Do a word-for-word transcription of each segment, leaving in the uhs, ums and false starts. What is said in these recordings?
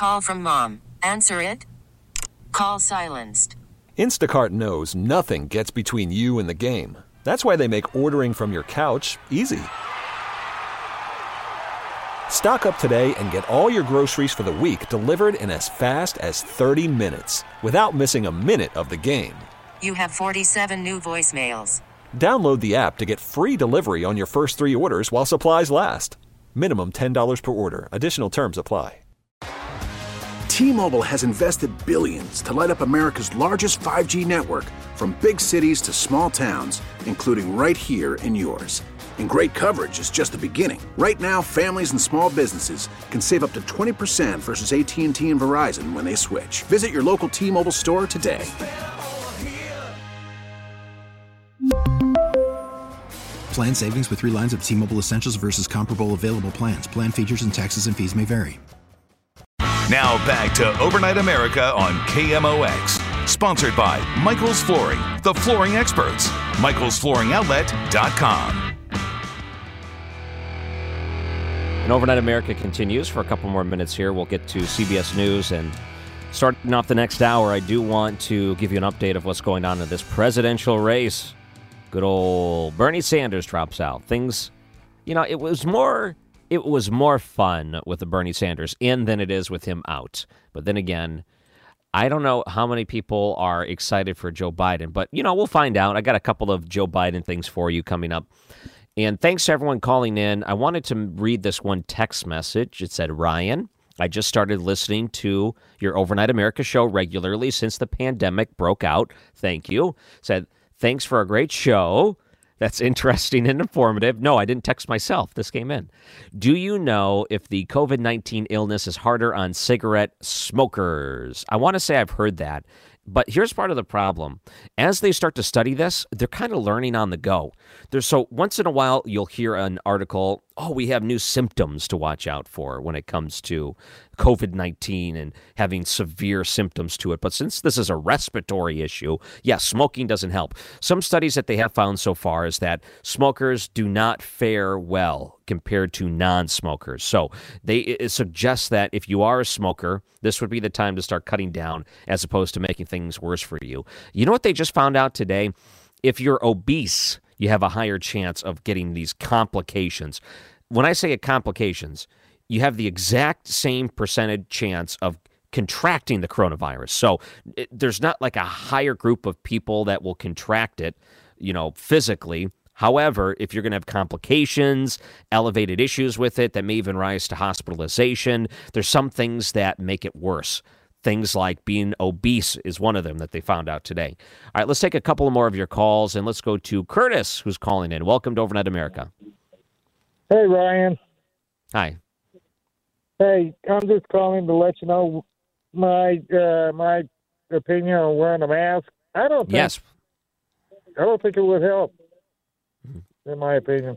call from mom. Answer it. Call silenced. Instacart knows nothing gets between you and the game. That's why they make ordering from your couch easy. Stock up today and get all your groceries for the week delivered in as fast as thirty minutes without missing a minute of the game. You have forty-seven new voicemails. Download the app to get free delivery on your first three orders while supplies last. Minimum ten dollars per order. Additional terms apply. T-Mobile has invested billions to light up America's largest five G network, from big cities to small towns, including right here in yours. And great coverage is just the beginning. Right now, families and small businesses can save up to twenty percent versus A T and T and Verizon when they switch. Visit your local T-Mobile store today. Plan savings with three lines of T-Mobile Essentials versus comparable available plans. Plan features and taxes and fees may vary. Now back to Overnight America on K M O X. Sponsored by Michael's Flooring, the flooring experts. Michaels Flooring Outlet dot com. And Overnight America continues for a couple more minutes here. We'll get to C B S News, and starting off the next hour, I do want to give you an update of what's going on in this presidential race. Good old Bernie Sanders drops out. Things, you know, it was more it was more fun with the Bernie Sanders in than it is with him out. But then again, I don't know how many people are excited for Joe Biden, but, you know, we'll find out. I got a couple of Joe Biden things for you coming up. And thanks to everyone calling in. I wanted to read this one text message. It said, Ryan, I just started listening to your Overnight America show regularly since the pandemic broke out. Thank you. Said, thanks for a great show. That's interesting and informative. No, I didn't text myself. This came in. Do you know if the covid nineteen illness is harder on cigarette smokers? I want to say I've heard that. But here's part of the problem. As they start to study this, they're kind of learning on the go. There's, so once in a while, you'll hear an article, oh, we have new symptoms to watch out for when it comes to covid nineteen and having severe symptoms to it. But since this is a respiratory issue, yes, yeah, smoking doesn't help. Some studies that they have found so far is that smokers do not fare well compared to non-smokers. So they it suggests that if you are a smoker, this would be the time to start cutting down as opposed to making things worse for you. You know what they just found out today? If you're obese, you have a higher chance of getting these complications. When I say complications, you have the exact same percentage chance of contracting the coronavirus. So it, there's not like a higher group of people that will contract it, you know, physically. However, if you're going to have complications, elevated issues with it that may even rise to hospitalization, there's some things that make it worse. Things like being obese is one of them that they found out today. All right, let's take a couple more of your calls, and let's go to Curtis, who's calling in. Welcome to Overnight America. Hey, Ryan. Hi. Hey, I'm just calling to let you know my uh, my opinion on wearing a mask. I don't think, yes. I don't think it would help, in my opinion.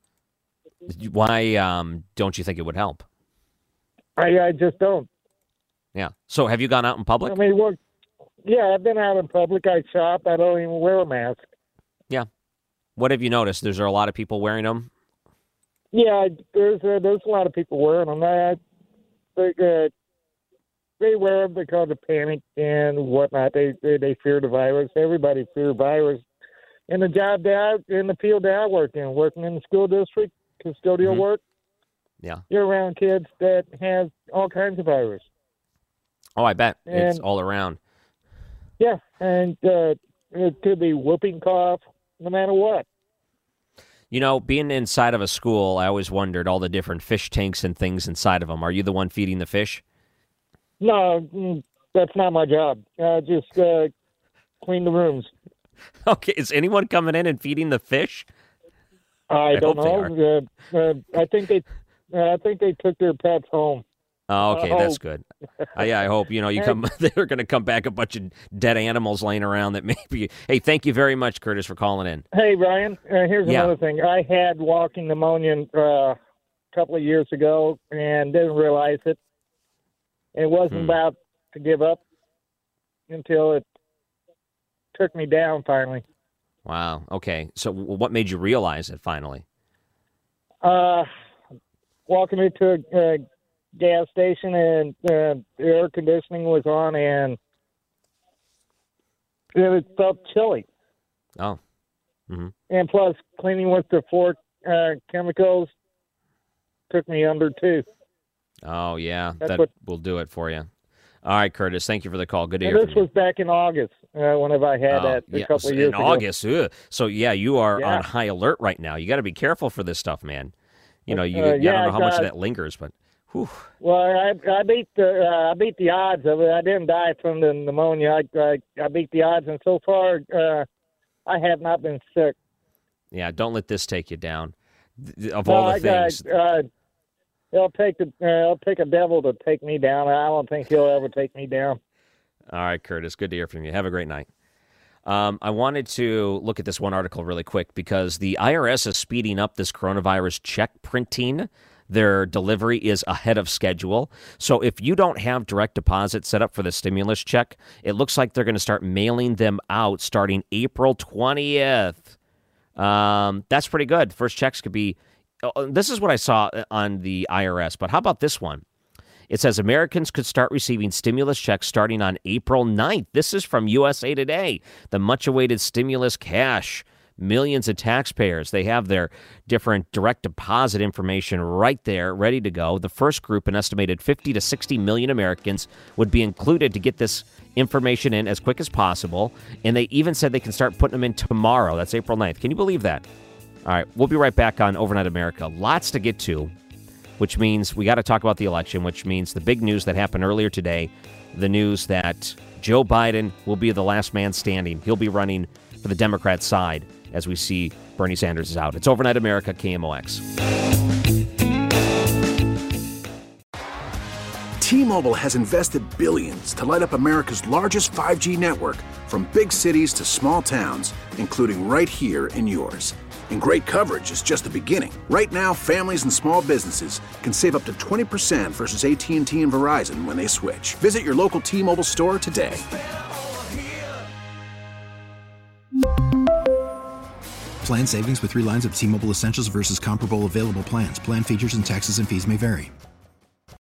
Why um, don't you think it would help? I, I just don't. Yeah. So have you gone out in public? I mean, what? Yeah, I've been out in public. I shop. I don't even wear a mask. Yeah. What have you noticed? There's a lot of people wearing them? Yeah, there's uh, there's a lot of people wearing them. I, they, uh, they wear them because of panic and whatnot. They, they they fear the virus. Everybody fears virus. In the job that I, in the field that I work in, working in the school district, custodial mm-hmm. work, yeah, you're around kids that have all kinds of virus. Oh, I bet. And, it's all around. Yeah, and uh, it could be whooping cough, no matter what. You know, being inside of a school, I always wondered all the different fish tanks and things inside of them. Are you the one feeding the fish? No, that's not my job. Uh, just uh, clean the rooms. Okay, is anyone coming in and feeding the fish? I, I don't know. Uh, uh, I think they, uh, I think they took their pets home. Oh, okay, that's good. Uh, yeah, I hope, you know, you come. They're going to come back a bunch of dead animals laying around that maybe. Hey, thank you very much, Curtis, for calling in. Hey, Ryan, uh, here's yeah. another thing. I had walking pneumonia uh, a couple of years ago and didn't realize it. It wasn't hmm. about to give up until it took me down finally. Wow. Okay. So what made you realize it finally? Uh, walking into a, gas station, and uh, the air conditioning was on, and it was felt chilly. Oh. Mm-hmm. And plus, cleaning with the four uh, chemicals took me under two. Oh, yeah. That's that what, will do it for you. All right, Curtis. Thank you for the call. Good to and hear this from you. was back in August, uh, whenever I had Oh, that a yeah, couple of years in ago. August. Ugh. So, yeah, you are Yeah. on high alert right now. You got to be careful for this stuff, man. You know, you, Uh, I yeah, don't know how much of I- that lingers, but whew. Well, I, I beat the uh, I beat the odds of it. I didn't die from the pneumonia. I I, I beat the odds, and so far, uh, I have not been sick. Yeah, don't let this take you down. Th- Of No, all the I, things. I, uh, it'll take the uh, it'll take a devil to take me down. I don't think he'll ever take me down. All right, Curtis. Good to hear from you. Have a great night. Um, I wanted to look at this one article really quick because the I R S is speeding up this coronavirus check printing. Their delivery is ahead of schedule. So if you don't have direct deposit set up for the stimulus check, it looks like they're going to start mailing them out starting April twentieth. Um, that's pretty good. First checks could be... Uh, this is what I saw on the I R S, but how about this one? It says Americans could start receiving stimulus checks starting on April ninth. This is from U S A Today. The much-awaited stimulus cash. Millions of taxpayers, they have their different direct deposit information right there, ready to go. The first group, an estimated fifty to sixty million Americans, would be included to get this information in as quick as possible. And they even said they can start putting them in tomorrow. That's April ninth. Can you believe that? All right, we'll be right back on Overnight America. Lots to get to, which means we got to talk about the election, which means the big news that happened earlier today, the news that Joe Biden will be the last man standing. He'll be running for the Democrat side as we see Bernie Sanders is out. It's Overnight America, K M O X. T-Mobile has invested billions to light up America's largest five G network, from big cities to small towns, including right here in yours. And great coverage is just the beginning. Right now, families and small businesses can save up to twenty percent versus A T and T and Verizon when they switch. Visit your local T-Mobile store today. Plan savings with three lines of T-Mobile Essentials versus comparable available plans. Plan features and taxes and fees may vary.